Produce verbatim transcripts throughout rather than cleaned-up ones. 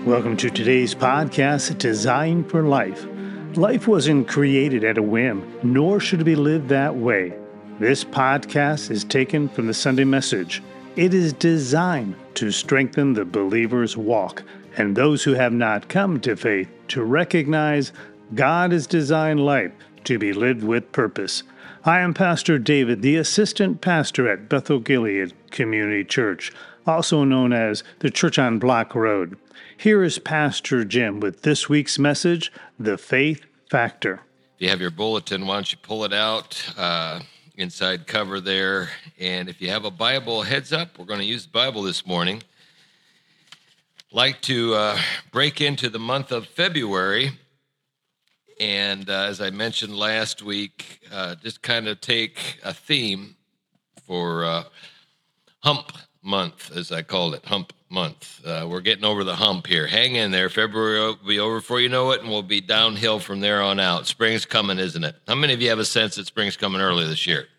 Welcome to today's podcast, Designed for Life. Life wasn't created at a whim, nor should it be lived that way. This podcast is taken from the Sunday message. It is designed to strengthen the believer's walk and those who have not come to faith to recognize God has designed life to be lived with purpose. I am Pastor David, the assistant pastor at Bethel Gilead Community Church, also known as the Church on Block Road. Here is Pastor Jim with this week's message, The Faith Factor. If you have your bulletin, why don't you pull it out, uh, inside cover there. And if you have a Bible, heads up, we're going to use the Bible this morning. Like to uh, break into the month of February. And uh, as I mentioned last week, uh, just kind of take a theme for uh, Hump Month, as I called it, Hump Month. Uh, we're getting over the hump here. Hang in there. February will be over before you know it, and we'll be downhill from there on out. Spring's coming, isn't it? How many of you have a sense that spring's coming early this year?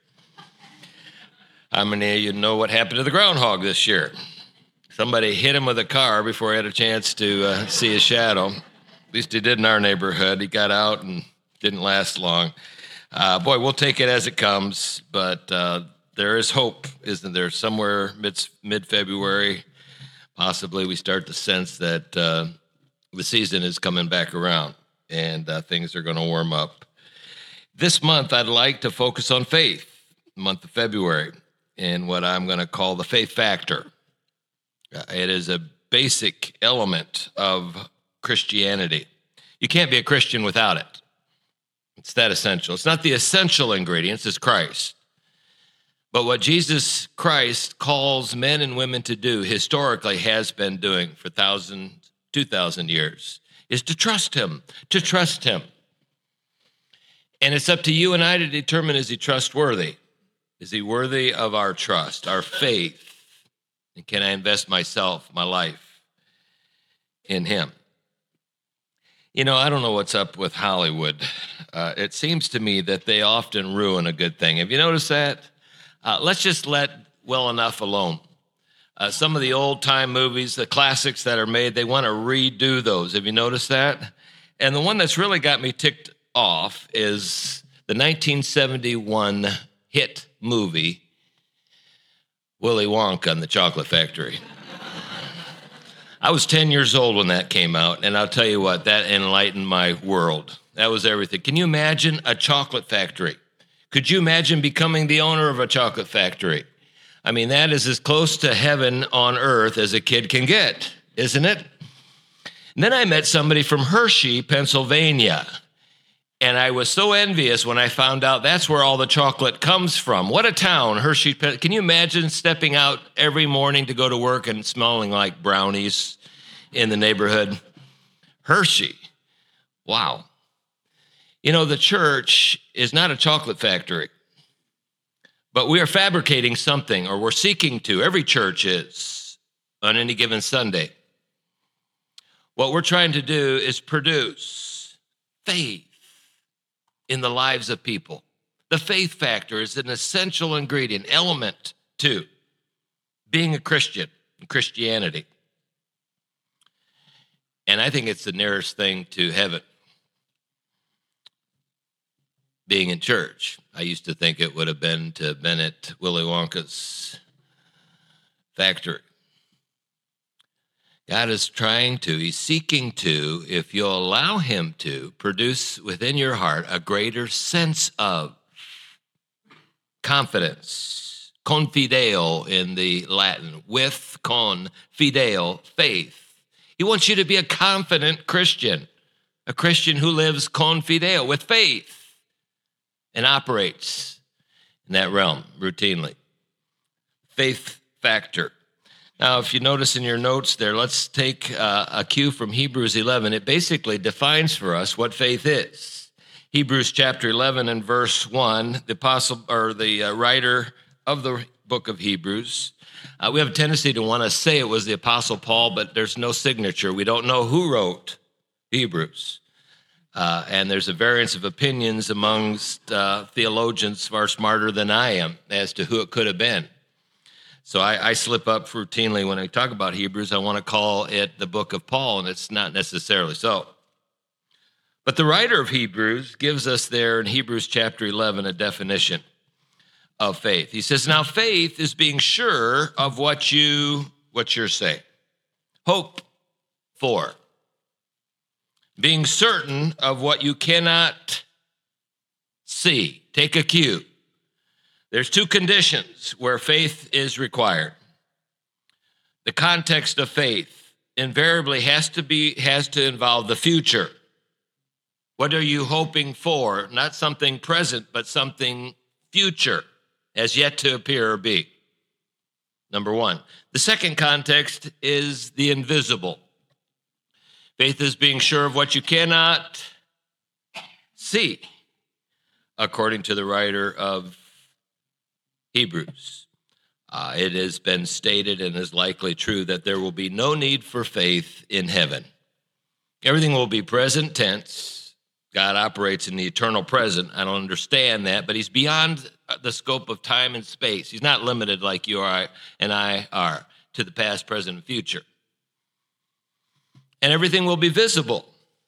How many of you know what happened to the groundhog this year? Somebody hit him with a car before he had a chance to uh, see his shadow. At least he did in our neighborhood. He got out and didn't last long. Uh, boy, we'll take it as it comes, but uh, there is hope, isn't there? Somewhere mid, mid-February, possibly we start to sense that uh, the season is coming back around and uh, things are going to warm up. This month, I'd like to focus on faith, the month of February, and what I'm going to call the faith factor. Uh, it is a basic element of Christianity. You can't be a Christian without it. It's that essential. It's not the essential ingredients, it's Christ. But what Jesus Christ calls men and women to do, historically has been doing for thousands, two thousand years, is to trust him, to trust him. And it's up to you and I to determine, is he trustworthy? Is he worthy of our trust, our faith? And can I invest myself, my life, in him? You know, I don't know what's up with Hollywood. Uh, it seems to me that they often ruin a good thing. Have you noticed that? Uh, let's just let Well Enough alone. Uh, some of the old-time movies, the classics that are made, they want to redo those. Have you noticed that? And the one that's really got me ticked off is the nineteen seventy-one hit movie, Willy Wonka and the Chocolate Factory. I was ten years old when that came out, and I'll tell you what, that enlightened my world. That was everything. Can you imagine a chocolate factory? Could you imagine becoming the owner of a chocolate factory? I mean, that is as close to heaven on earth as a kid can get, isn't it? And then I met somebody from Hershey, Pennsylvania, and I was so envious when I found out that's where all the chocolate comes from. What a town, Hershey. Can you imagine stepping out every morning to go to work and smelling like brownies in the neighborhood? Hershey. Wow. You know, the church is not a chocolate factory, but we are fabricating something, or we're seeking to. Every church is on any given Sunday. What we're trying to do is produce faith in the lives of people. The faith factor is an essential ingredient, element to being a Christian, Christianity. And I think it's the nearest thing to heaven, being in church. I used to think it would have been to Bennett Willy Wonka's factory. God is trying to, he's seeking to, if you'll allow him to, produce within your heart a greater sense of confidence. Confideo in the Latin, with con fideo, faith. He wants you to be a confident Christian, a Christian who lives confideo, with faith, and operates in that realm routinely. Faith factor. Now, if you notice in your notes there, let's take uh, a cue from Hebrews eleven. It basically defines for us what faith is. Hebrews chapter eleven and verse one, the apostle or the uh, writer of the book of Hebrews. Uh, we have a tendency to want to say it was the apostle Paul, but there's no signature. We don't know who wrote Hebrews. Uh, and there's a variance of opinions amongst uh, theologians far smarter than I am as to who it could have been. So I, I slip up routinely when I talk about Hebrews. I want to call it the book of Paul, and it's not necessarily so. But the writer of Hebrews gives us there in Hebrews chapter eleven a definition of faith. He says, now faith is being sure of what you, what you're saying. Hope for. Being certain of what you cannot see. Take a cue. There's two conditions where faith is required. The context of faith invariably has to be, has to involve the future. What are you hoping for? Not something present, but something future, as yet to appear or be. Number one. The second context is the invisible. Faith is being sure of what you cannot see, according to the writer of Hebrews. Uh, it has been stated and is likely true that there will be no need for faith in heaven. Everything will be present tense. God operates in the eternal present. I don't understand that, but he's beyond the scope of time and space. He's not limited like you are and I are to the past, present, and future. And everything will be visible.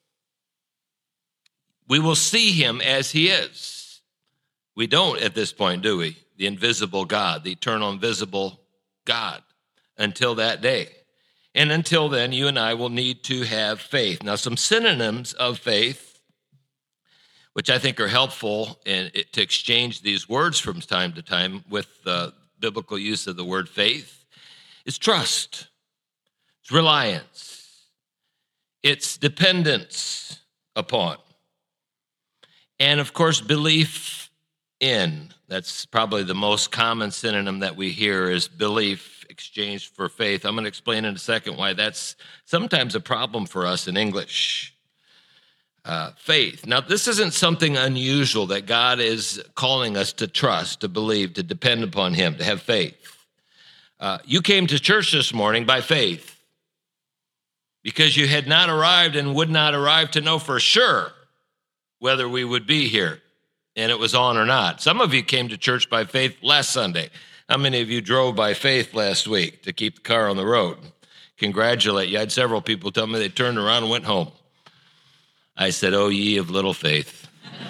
We will see him as he is. We don't at this point, do we? The invisible God, the eternal invisible God, until that day. And until then, you and I will need to have faith. Now, some synonyms of faith, which I think are helpful in it, to exchange these words from time to time with the biblical use of the word faith, is trust, it's reliance, it's dependence upon, and of course, belief in. That's probably the most common synonym that we hear is belief exchanged for faith. I'm going to explain in a second why that's sometimes a problem for us in English. Uh, faith. Now, this isn't something unusual that God is calling us to trust, to believe, to depend upon him, to have faith. Uh, you came to church this morning by faith because you had not arrived and would not arrive to know for sure whether we would be here and it was on or not. Some of you came to church by faith last Sunday. How many of you drove by faith last week to keep the car on the road? Congratulate you. I had several people tell me they turned around and went home. I said, oh, ye of little faith.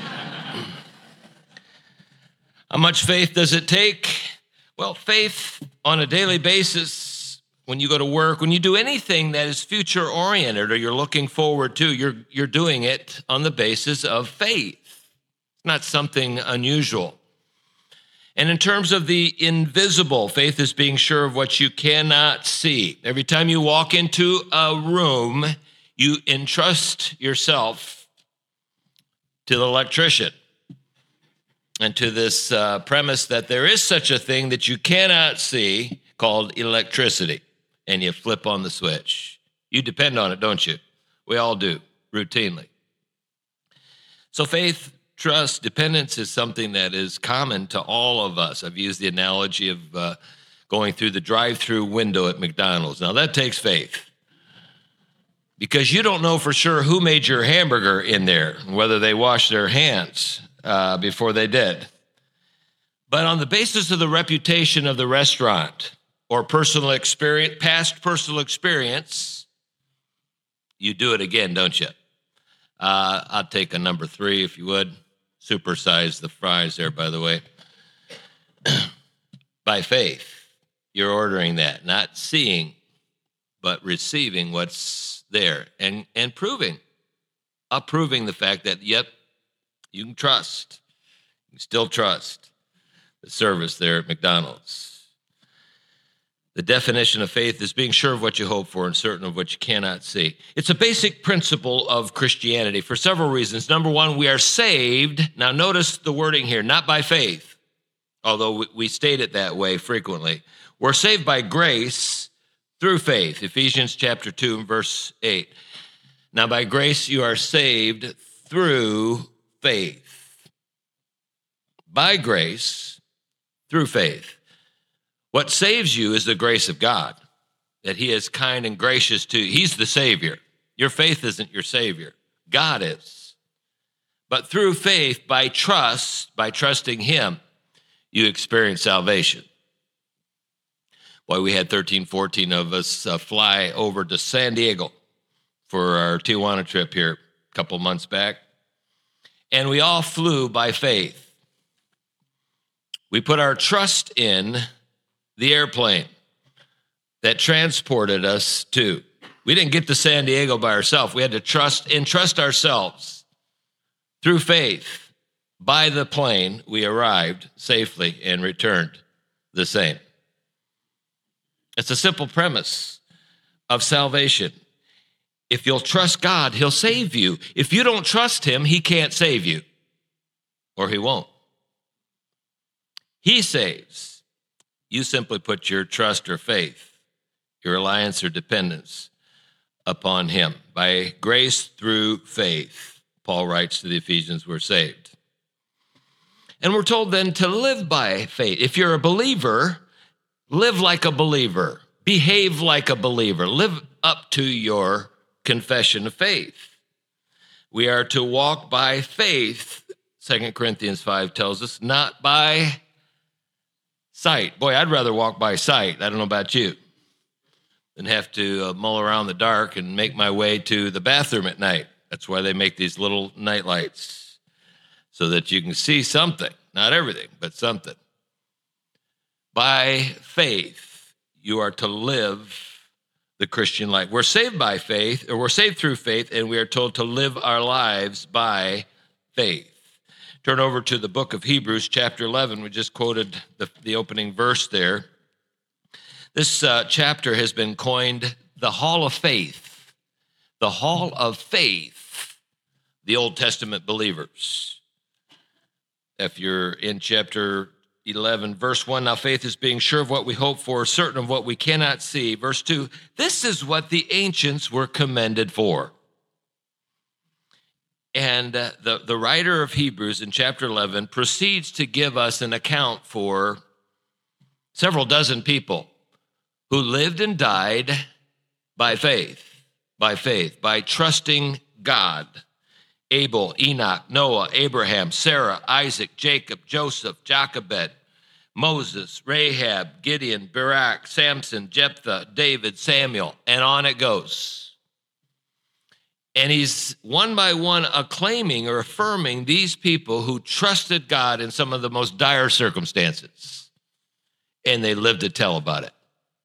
How much faith does it take? Well, faith on a daily basis, when you go to work, when you do anything that is future-oriented or you're looking forward to, you're, you're doing it on the basis of faith. It's not something unusual. And in terms of the invisible, faith is being sure of what you cannot see. Every time you walk into a room, you entrust yourself to the electrician and to this uh, premise that there is such a thing that you cannot see called electricity, and you flip on the switch. You depend on it, don't you? We all do, routinely. So faith, trust, dependence is something that is common to all of us. I've used the analogy of uh, going through the drive-through window at McDonald's. Now, that takes faith because you don't know for sure who made your hamburger in there, whether they washed their hands uh, before they did. But on the basis of the reputation of the restaurant or personal experience, past personal experience, you do it again, don't you? Uh, I'll take a number three, if you would. Supersize the fries there, by the way. By faith, you're ordering that, not seeing, but receiving what's there and, and proving, approving the fact that, yep, you can trust. You can still trust the service there at McDonald's. The definition of faith is being sure of what you hope for and certain of what you cannot see. It's a basic principle of Christianity for several reasons. Number one, we are saved. Now notice the wording here, not by faith, although we state it that way frequently. We're saved by grace through faith, Ephesians chapter two, verse eight. Now by grace you are saved through faith. By grace, through faith. What saves you is the grace of God, that he is kind and gracious to you. He's the Savior. Your faith isn't your Savior. God is. But through faith, by trust, by trusting him, you experience salvation. Boy, we had thirteen, fourteen of us uh, fly over to San Diego for our Tijuana trip here a couple months back. And we all flew by faith. We put our trust in the airplane that transported us to. We didn't get to San Diego by ourselves. We had to trust entrust ourselves through faith. By the plane, we arrived safely and returned the same. It's a simple premise of salvation. If you'll trust God, he'll save you. If you don't trust him, he can't save you, or he won't. He saves. You simply put your trust or faith, your reliance or dependence upon him. By grace through faith, Paul writes to the Ephesians, we're saved. And we're told then to live by faith. If you're a believer, live like a believer. Behave like a believer. Live up to your confession of faith. We are to walk by faith, Second Corinthians five tells us, not by sight. Boy, I'd rather walk by sight. I don't know about you. Than have to uh, mull around the dark and make my way to the bathroom at night. That's why they make these little night lights, so that you can see something. Not everything, but something. By faith, you are to live the Christian life. We're saved by faith, or we're saved through faith, and we are told to live our lives by faith. Turn over to the book of Hebrews, chapter eleven. We just quoted the, the opening verse there. This uh, chapter has been coined the Hall of Faith. The Hall of Faith, the Old Testament believers. If you're in chapter eleven, verse one, now faith is being sure of what we hope for, certain of what we cannot see. Verse two, this is what the ancients were commended for. And uh, the, the writer of Hebrews in chapter eleven proceeds to give us an account for several dozen people who lived and died by faith, by faith, by trusting God. Abel, Enoch, Noah, Abraham, Sarah, Isaac, Jacob, Joseph, Jochebed, Moses, Rahab, Gideon, Barak, Samson, Jephthah, David, Samuel, and on it goes. And he's one by one acclaiming or affirming these people who trusted God in some of the most dire circumstances, and they lived to tell about it.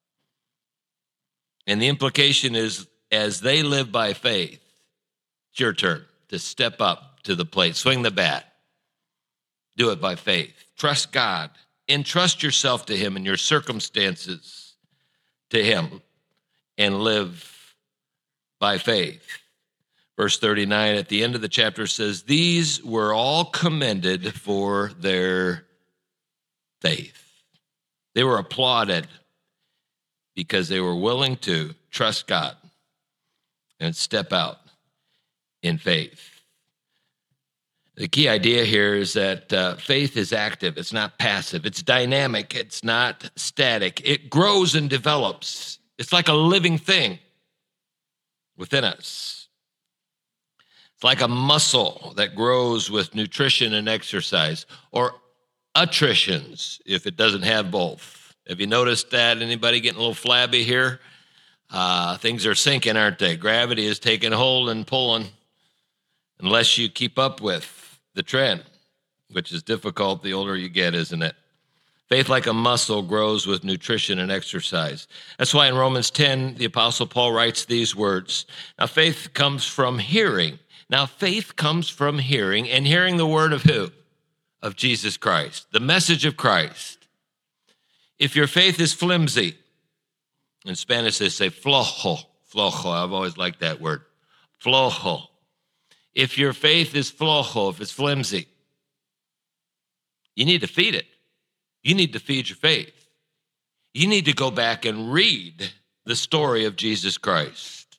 And the implication is, as they live by faith, it's your turn to step up to the plate, swing the bat, do it by faith. Trust God, entrust yourself to him and your circumstances to him, and live by faith. Verse thirty-nine at the end of the chapter says, these were all commended for their faith. They were applauded because they were willing to trust God and step out in faith. The key idea here is that uh, faith is active. It's not passive. It's dynamic. It's not static. It grows and develops. It's like a living thing within us. It's like a muscle that grows with nutrition and exercise, or attritions if it doesn't have both. Have you noticed that? Anybody getting a little flabby here? Uh, things are sinking, aren't they? Gravity is taking hold and pulling unless you keep up with the trend, which is difficult the older you get, isn't it? Faith, like a muscle, grows with nutrition and exercise. That's why in Romans ten, the Apostle Paul writes these words. Now, faith comes from hearing. Now, faith comes from hearing, and hearing the word of who? Of Jesus Christ, the message of Christ. If your faith is flimsy, in Spanish they say flojo, flojo. I've always liked that word, flojo. If your faith is flojo, if it's flimsy, you need to feed it. You need to feed your faith. You need to go back and read the story of Jesus Christ.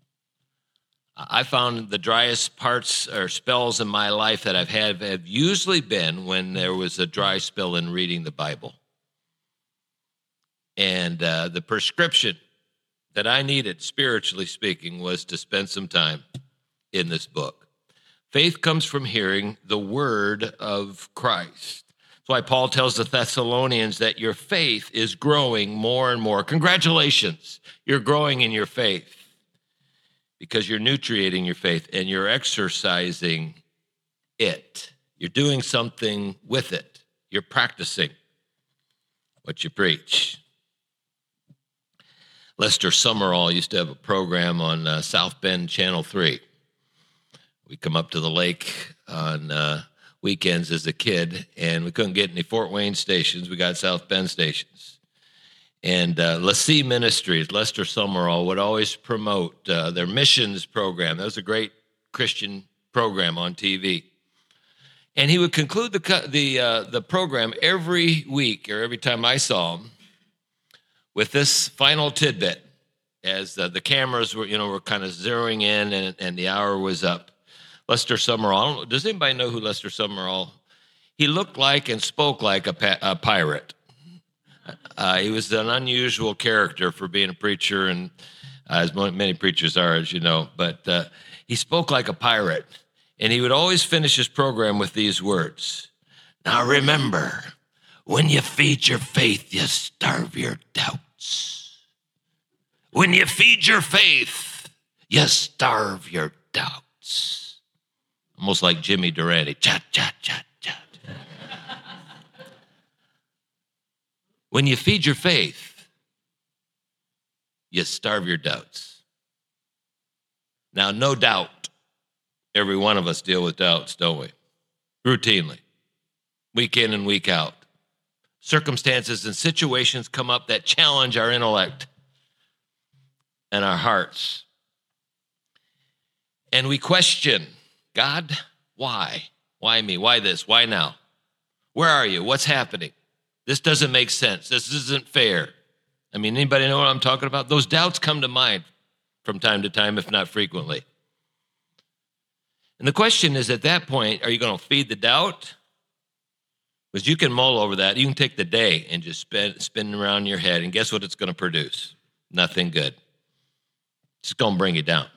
I found the driest parts or spells in my life that I've had have usually been when there was a dry spell in reading the Bible. And uh, the prescription that I needed, spiritually speaking, was to spend some time in this book. Faith comes from hearing the word of Christ. That's why Paul tells the Thessalonians that your faith is growing more and more. Congratulations, you're growing in your faith because you're nutriating your faith and you're exercising it. You're doing something with it. You're practicing what you preach. Lester Summerall used to have a program on uh, South Bend Channel three. We come up to the lake on uh, weekends as a kid, and we couldn't get any Fort Wayne stations. We got South Bend stations. And uh, LaCie Ministries, Lester Summerall, would always promote uh, their missions program. That was a great Christian program on T V. And he would conclude the the uh, the program every week, or every time I saw him, with this final tidbit, as uh, the cameras were, you know, were kind of zeroing in, and, and the hour was up. Lester Summerall. Does anybody know who Lester Summerall? He looked like and spoke like a, pa- a pirate. Uh, he was an unusual character for being a preacher, and uh, as many preachers are, as you know. But uh, he spoke like a pirate, and he would always finish his program with these words: "Now remember, when you feed your faith, you starve your doubts. When you feed your faith, you starve your doubts." Almost like Jimmy Durante. Chat, chat, chat, chat. When you feed your faith, you starve your doubts. Now, no doubt, every one of us deal with doubts, don't we? Routinely, week in and week out. Circumstances and situations come up that challenge our intellect and our hearts. And we question, God, why? Why me? Why this? Why now? Where are you? What's happening? This doesn't make sense. This isn't fair. I mean, anybody know what I'm talking about? Those doubts come to mind from time to time, if not frequently. And the question is, at that point, are you going to feed the doubt? Because you can mull over that. You can take the day and just spin, spin around your head, and guess what it's going to produce? Nothing good. It's going to bring you down.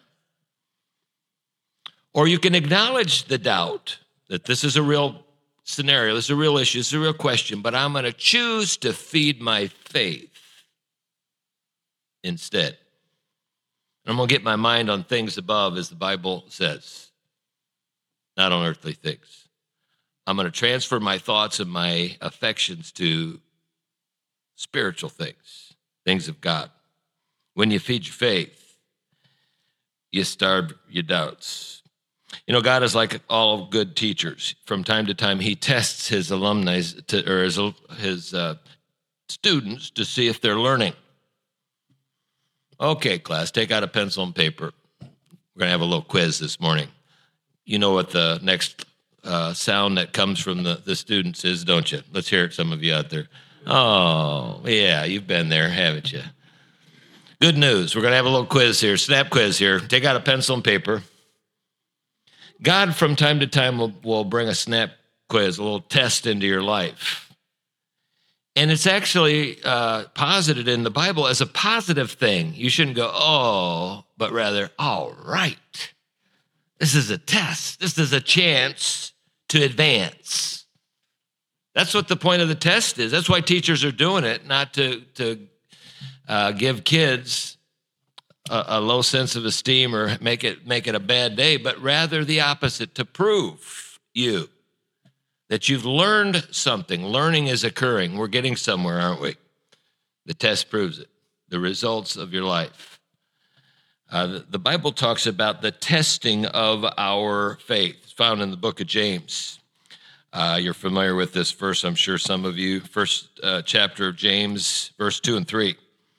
Or you can acknowledge the doubt that this is a real scenario, this is a real issue, this is a real question, but I'm going to choose to feed my faith instead. And I'm going to get my mind on things above, as the Bible says, not on earthly things. I'm going to transfer my thoughts and my affections to spiritual things, things of God. When you feed your faith, you starve your doubts. You know, God is like all good teachers. From time to time, he tests his alumni to, or his, his uh, students to see if they're learning. Okay, class, take out a pencil and paper. We're going to have a little quiz this morning. You know what the next uh, sound that comes from the, the students is, don't you? Let's hear it, some of you out there. Oh, yeah, you've been there, haven't you? Good news. We're going to have a little quiz here, snap quiz here. Take out a pencil and paper. God, from time to time, will, will bring a snap quiz, a little test into your life. And it's actually uh, posited in the Bible as a positive thing. You shouldn't go, oh, but rather, all right. This is a test. This is a chance to advance. That's what the point of the test is. That's why teachers are doing it, not to, to uh, give kids a, a low sense of esteem or make it make it a bad day, but rather the opposite, to prove you that you've learned something. Learning is occurring. We're getting somewhere, aren't we? The test proves it. The results of your life. Uh, the, the Bible talks about the testing of our faith. It's found in the book of James. Uh, you're familiar with this verse, I'm sure some of you. First uh, chapter of James, verse two and three.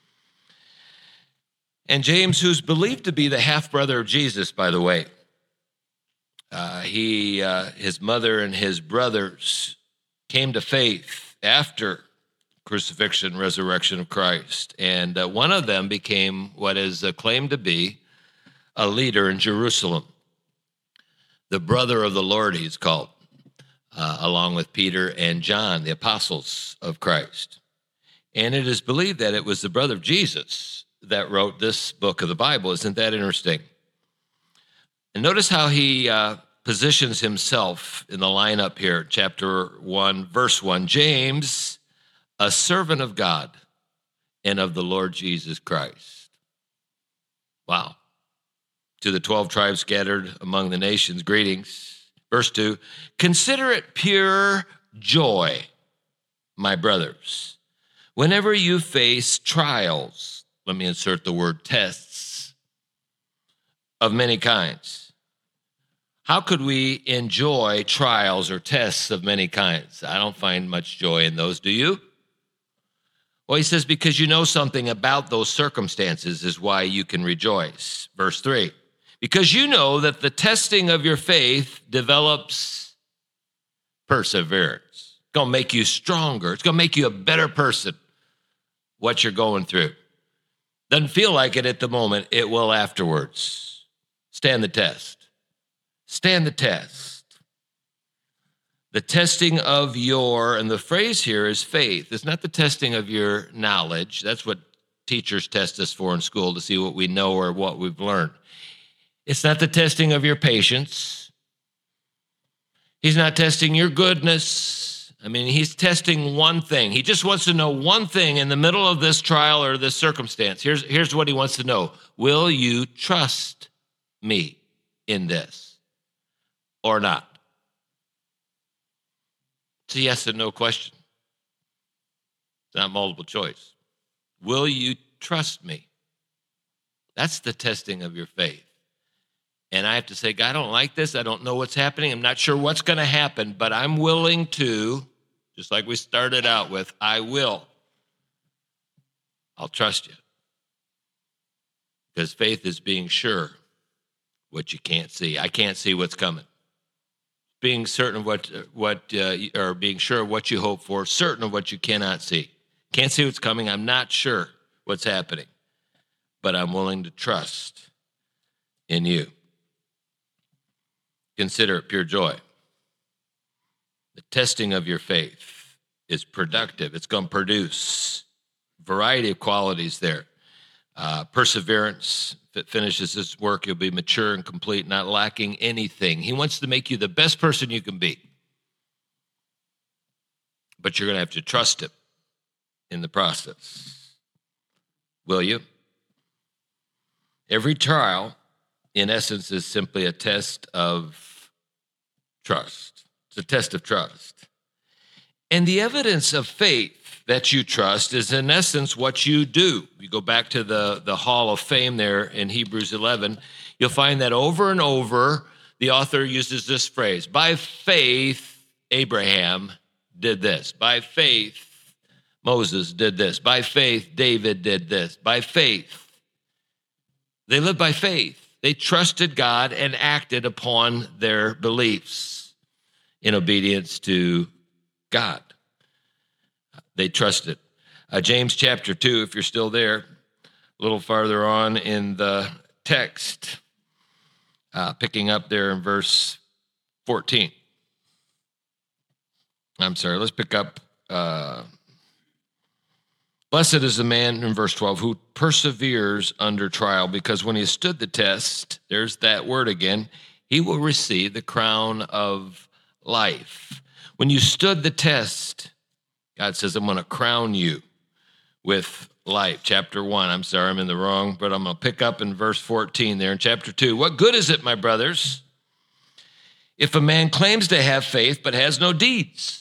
And James, who's believed to be the half-brother of Jesus, by the way, uh, he, uh, his mother and his brothers came to faith after crucifixion, resurrection of Christ. And uh, one of them became what is uh, claimed to be a leader in Jerusalem. The brother of the Lord, he's called, uh, along with Peter and John, the apostles of Christ. And it is believed that it was the brother of Jesus that wrote this book of the Bible. Isn't that interesting? And notice how he uh, positions himself in the lineup here, chapter one, verse one. James, a servant of God and of the Lord Jesus Christ. Wow. To the twelve tribes scattered among the nations, greetings. Verse two, consider it pure joy, my brothers, whenever you face trials. Let me insert the word tests of many kinds. How could we enjoy trials or tests of many kinds? I don't find much joy in those. Do you? Well, he says, because you know something about those circumstances is why you can rejoice. Verse three, because you know that the testing of your faith develops perseverance. It's going to make you stronger. It's going to make you a better person, what you're going through. Doesn't feel like it at the moment. It will afterwards. Stand the test. Stand the test. The testing of your, and the phrase here is faith. It's not the testing of your knowledge. That's what teachers test us for in school, to see what we know or what we've learned. It's not the testing of your patience. He's not testing your goodness. I mean, he's testing one thing. He just wants to know one thing in the middle of this trial or this circumstance. Here's, here's what he wants to know. Will you trust me in this or not? It's a yes and no question. It's not multiple choice. Will you trust me? That's the testing of your faith. And I have to say, God, I don't like this. I don't know what's happening. I'm not sure what's going to happen, but I'm willing to, just like we started out with, I will. I'll trust you. Because faith is being sure what you can't see. I can't see what's coming. Being certain of what, what uh, or being sure of what you hope for, certain of what you cannot see. Can't see what's coming. I'm not sure what's happening, but I'm willing to trust in you. Consider it pure joy. The testing of your faith is productive. It's going to produce a variety of qualities there. Uh, perseverance. If it finishes this work, you'll be mature and complete, not lacking anything. He wants to make you the best person you can be. But you're going to have to trust him in the process. Will you? Every trial, in essence, is simply a test of trust. It's a test of trust. And the evidence of faith that you trust is, in essence, what you do. You go back to the, the Hall of Fame there in Hebrews eleven, you'll find that over and over, the author uses this phrase, by faith, Abraham did this. By faith, Moses did this. By faith, David did this. By faith. They lived by faith. They trusted God and acted upon their beliefs in obedience to God. They trusted. Uh, James chapter two, if you're still there, a little farther on in the text, uh, picking up there in verse fourteen. I'm sorry, let's pick up. Uh, Blessed is the man, in verse twelve, who perseveres under trial, because when he has stood the test, there's that word again, he will receive the crown of life. When you stood the test, God says, I'm going to crown you with life. Chapter one, I'm sorry, I'm in the wrong, but I'm going to pick up in verse fourteen there in chapter two. What good is it, my brothers, if a man claims to have faith but has no deeds?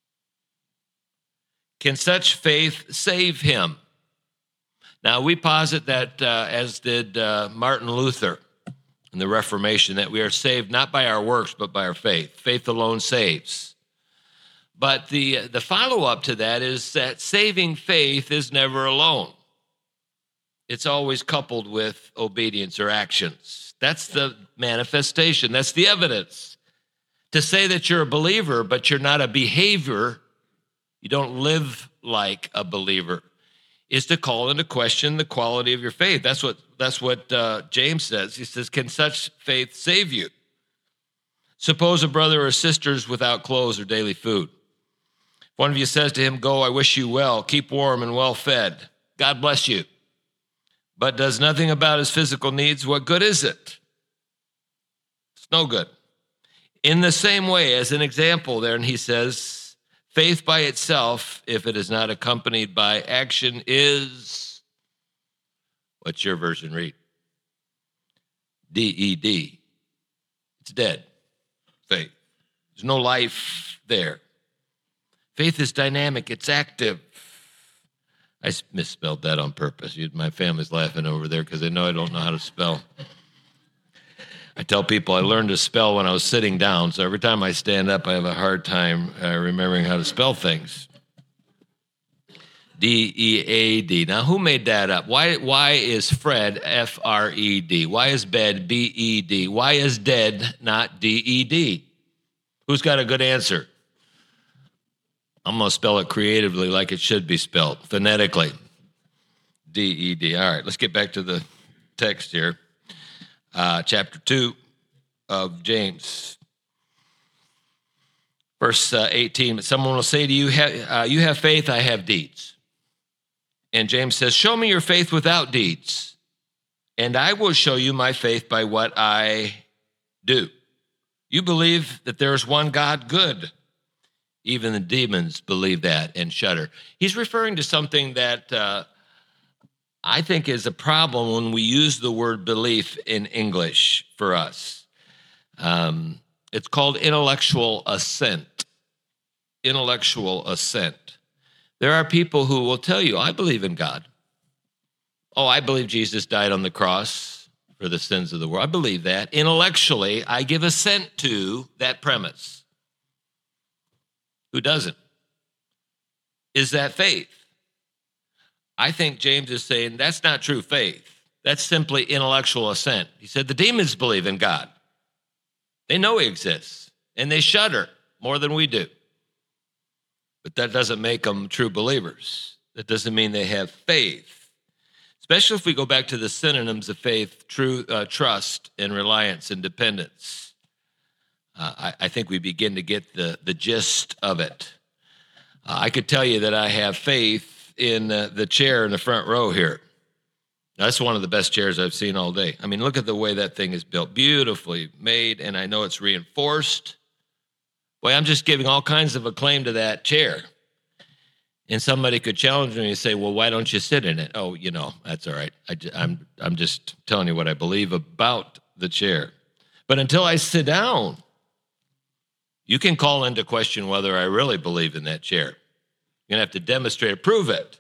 Can such faith save him? Now, we posit that, uh, as did uh, Martin Luther in the Reformation, that we are saved not by our works, but by our faith. Faith alone saves. But the, the follow-up to that is that saving faith is never alone. It's always coupled with obedience or actions. That's the manifestation. That's the evidence. To say that you're a believer, but you're not a behavior, you don't live like a believer, is to call into question the quality of your faith. That's what that's what uh, James says. He says, can such faith save you? Suppose a brother or sister is without clothes or daily food. If one of you says to him, go, I wish you well, keep warm and well fed, God bless you, but does nothing about his physical needs, what good is it? It's no good. In the same way, as an example there, and he says, faith by itself, if it is not accompanied by action, is, what's your version read? D E D. It's dead. Faith. There's no life there. Faith is dynamic. It's active. I misspelled that on purpose. My family's laughing over there because they know I don't know how to spell. I tell people I learned to spell when I was sitting down, so every time I stand up, I have a hard time uh, remembering how to spell things. D E A D. Now, who made that up? Why Why is Fred F R E D? Why is bed B E D? Why is dead not D E D? Who's got a good answer? I'm going to spell it creatively like it should be spelled, phonetically. D E D. All right, let's get back to the text here. Uh, chapter two of James. Verse uh, eighteen, but someone will say to you, uh, you have faith, I have deeds. And James says, show me your faith without deeds, and I will show you my faith by what I do. You believe that there is one God, good. Even the demons believe that and shudder. He's referring to something that uh, I think is a problem when we use the word belief in English for us. Um, it's called intellectual assent. Intellectual assent. There are people who will tell you, I believe in God. Oh, I believe Jesus died on the cross for the sins of the world. I believe that. Intellectually, I give assent to that premise. Who doesn't? Is that faith? I think James is saying that's not true faith. That's simply intellectual assent. He said the demons believe in God. They know he exists, and they shudder more than we do. But that doesn't make them true believers. That doesn't mean they have faith, especially if we go back to the synonyms of faith, true, uh, trust, and reliance and dependence. Uh, I, I think we begin to get the, the gist of it. Uh, I could tell you that I have faith in uh, the chair in the front row here. That's one of the best chairs I've seen all day. I mean, look at the way that thing is built. Beautifully made, and I know it's reinforced. Boy, I'm just giving all kinds of acclaim to that chair. And somebody could challenge me and say, well, why don't you sit in it? Oh, you know, that's all right. I, I'm, I'm just telling you what I believe about the chair. But until I sit down, you can call into question whether I really believe in that chair. You're going to have to demonstrate it, prove it,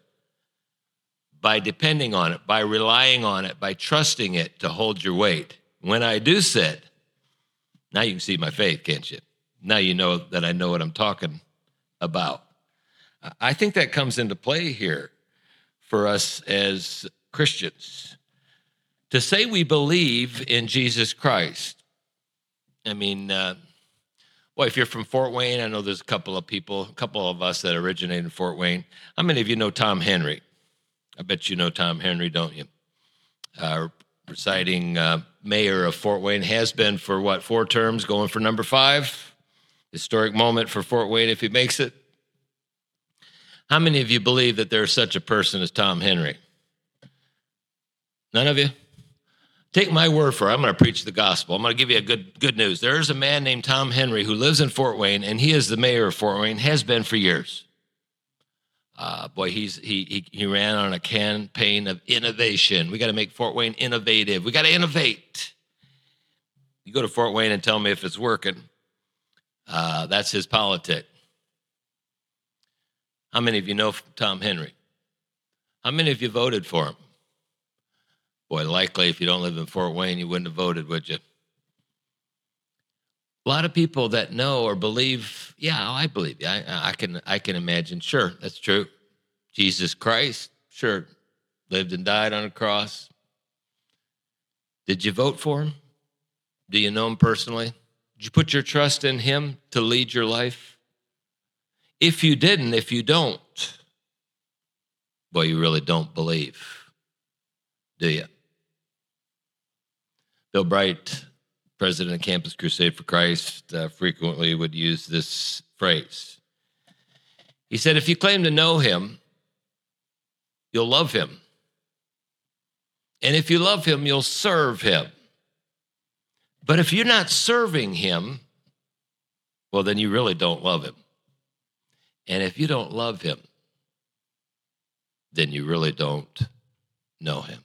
by depending on it, by relying on it, by trusting it to hold your weight. When I do sit, now you can see my faith, can't you? Now you know that I know what I'm talking about. I think that comes into play here for us as Christians. To say we believe in Jesus Christ, I mean, uh, Boy, if you're from Fort Wayne, I know there's a couple of people, a couple of us that originate in Fort Wayne. How many of you know Tom Henry? I bet you know Tom Henry, don't you? Uh, presiding uh, mayor of Fort Wayne, has been for, what, four terms, going for number five? Historic moment for Fort Wayne if he makes it. How many of you believe that there's such a person as Tom Henry? None of you? Take my word for it. I'm going to preach the gospel. I'm going to give you a good good news. There is a man named Tom Henry who lives in Fort Wayne, and he is the mayor of Fort Wayne, has been for years. Uh, boy, he's he, he he ran on a campaign of innovation. We got to make Fort Wayne innovative. We got to innovate. You go to Fort Wayne and tell me if it's working. Uh, that's his politic. How many of you know Tom Henry? How many of you voted for him? Boy, likely if you don't live in Fort Wayne, you wouldn't have voted, would you? A lot of people that know or believe, yeah, I believe you. I, I can I can imagine, sure, that's true. Jesus Christ, sure, lived and died on a cross. Did you vote for him? Do you know him personally? Did you put your trust in him to lead your life? If you didn't, if you don't, boy, you really don't believe, do you? Bill Bright, president of Campus Crusade for Christ, uh, frequently would use this phrase. He said, if you claim to know him, you'll love him. And if you love him, you'll serve him. But if you're not serving him, well, then you really don't love him. And if you don't love him, then you really don't know him.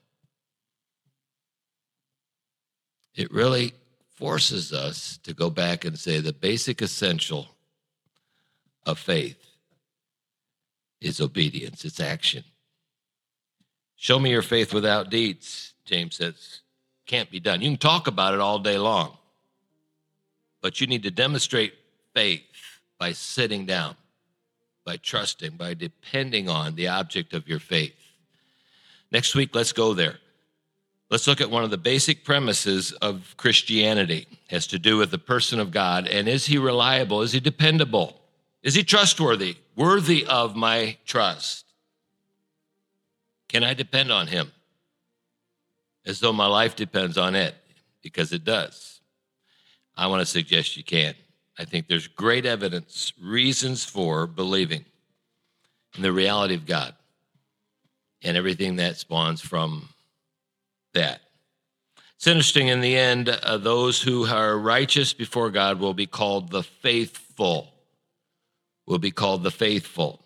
It really forces us to go back and say the basic essential of faith is obedience, it's action. Show me your faith without deeds, James says. Can't be done. You can talk about it all day long, but you need to demonstrate faith by sitting down, by trusting, by depending on the object of your faith. Next week, let's go there. Let's look at one of the basic premises of Christianity. It has to do with the person of God. And is he reliable? Is he dependable? Is he trustworthy? Worthy of my trust? Can I depend on him? As though my life depends on it, because it does. I want to suggest you can. I think there's great evidence, reasons for believing in the reality of God and everything that spawns from that. It's interesting, in the end, uh, those who are righteous before God will be called the faithful, will be called the faithful.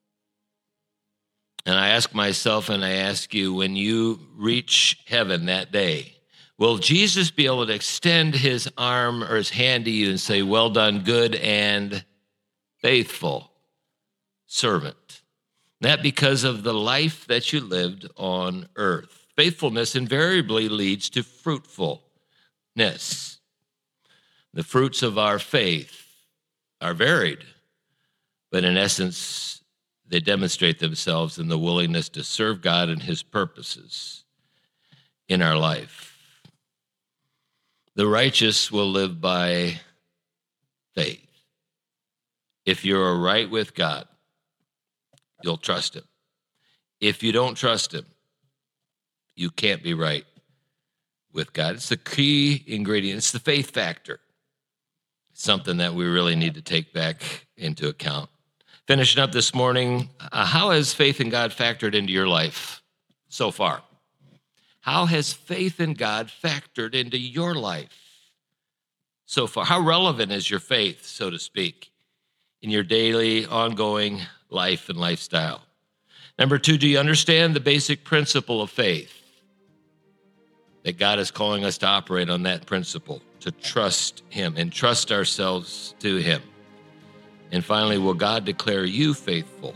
And I ask myself and I ask you, when you reach heaven that day, will Jesus be able to extend his arm or his hand to you and say, well done, good and faithful servant? That because of the life that you lived on earth. Faithfulness invariably leads to fruitfulness. The fruits of our faith are varied, but in essence, they demonstrate themselves in the willingness to serve God and his purposes in our life. The righteous will live by faith. If you're right with God, you'll trust him. If you don't trust him, you can't be right with God. It's the key ingredient. It's the faith factor. It's something that we really need to take back into account. Finishing up this morning, uh, how has faith in God factored into your life so far? How has faith in God factored into your life so far? How relevant is your faith, so to speak, in your daily, ongoing life and lifestyle? Number two, do you understand the basic principle of faith? That God is calling us to operate on that principle, to trust him and trust ourselves to him. And finally, will God declare you faithful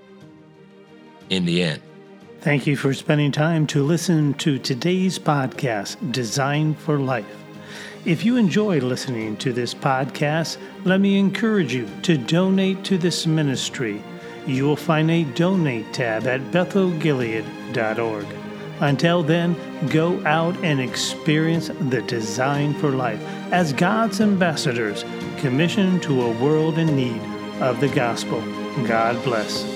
in the end? Thank you for spending time to listen to today's podcast, Designed for Life. If you enjoyed listening to this podcast, let me encourage you to donate to this ministry. You will find a donate tab at bethel gilead dot org. Until then, go out and experience the design for life as God's ambassadors commissioned to a world in need of the gospel. God bless.